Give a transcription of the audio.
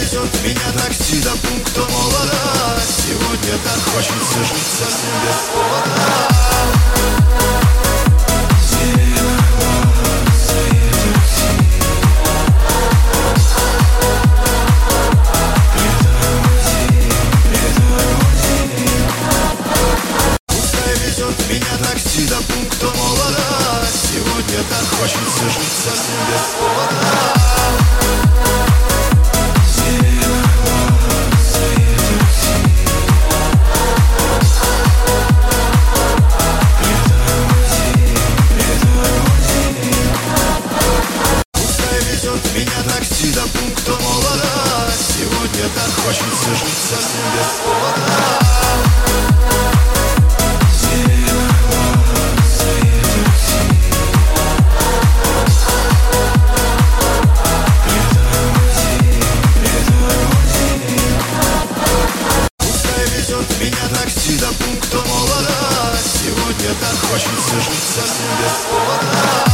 везет меня такси до пункта молода. Сегодня так хочется жить совсем без повода. Меня такси до пункта молода. Сегодня так хочется жить совсем без повода. Пускай везет меня такси до пункта молода. Сегодня так хочется жить совсем без повода. Меня такси до пункта молода. Сегодня так хочется жить совсем без повода.